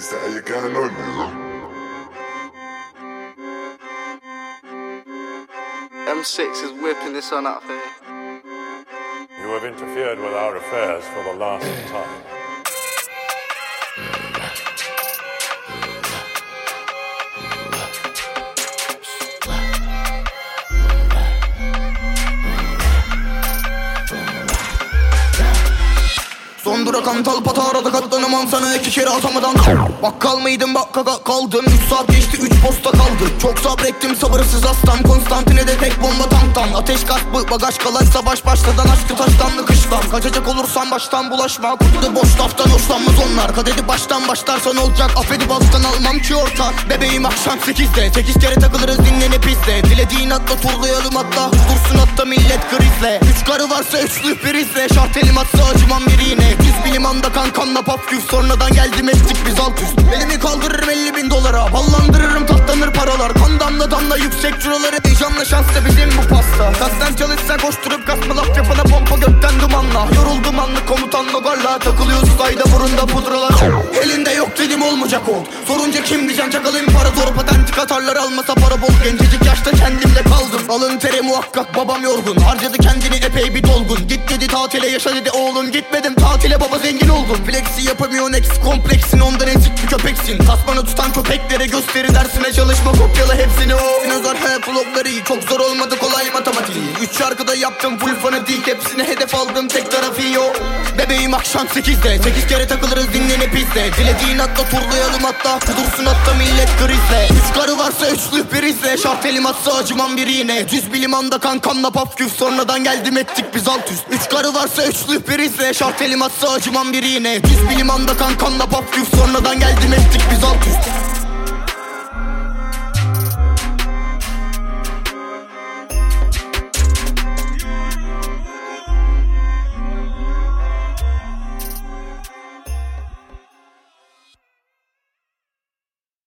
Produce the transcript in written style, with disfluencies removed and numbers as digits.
Is that how you going on, man? M6 is whipping this one up here. You have interfered with our affairs for the last time. Son durak Antal Pata arada katlanamam sana 2 kere atamadan. Bakkal mıydım bakka kaldım 3 saat geçti 3 posta kaldı. Çok sabrettim sabırsız aslan Konstantine'de tek bomba tanktan. Ateş kalp bagaj kalay savaş başladan aşkı taştanlı kıştan. Kaçacak olursan baştan bulaşma kutuda boş laftan hoşlanmaz onlar. Kadedi baştan başlarsan olacak affedip alttan almam ki ortak. Bebeğim akşam 8'de 8 kere takılırız dinlenip izle. Dilediğin atla turlayalım hatta dursun hatta millet krizle. 3 karı varsa 3'lü prizle. Şart elim atsa acımam biri yine. 100 limanda kankanla pop küf. Sonradan geldim ettik biz alt üst. Elimi kaldırırım 50.000 dolara. Ballandırırım tatlanır paralar. Kan damla damla yüksek ciroları. Heyecanla şansla bizim bu pasta. Kasten çalışsa koşturup kasma laf yapana pompa gökten dumanla. Yoruldum anlık komutanla garla. Takılıyoruz sayda burunda pudralar. Elinde yok dedim olmayacak o. Sorunca kim diyeceksin çakalayım para zor. Patentik atarlar almasa para bol. Gencecik yaşta kendimle kaldım. Alın teri muhakkak babam yorgun. Harcadı kendini epey bir dolgun. Git dedi tatile yaşa dedi oğlum. Gitmedim tatile baba zengin oldum. Flexi yapamıyorsun ex kompleksin. Ondan eksik bir köpeksin. Tasmanı tutan köpeklere gösteri dersine çalışma kopyala hepsini o. Dinozor hayat vlogları çok zor olmadı kolay matematiği. 3 şarkıda yaptım full fanatik. Hepsine hedef aldım tek tarafı yok. Bebeğim akşam 8'de 8 kere takılırız dinlenip izle. Dilediğin atla turlayalım hatta kudursun hatta millet krizle. 3 karı varsa 3'lü prizle. Şart elim atsa acımam biri yine. 100 limanda kankamla pop küf. Sonradan geldim ettik biz alt üst. 3 karı varsa 3'lü prizle. Şart elim atsa acımam biri yine. 100 limanda kankamla pop küf. Sonradan geldim ettik biz alt üst.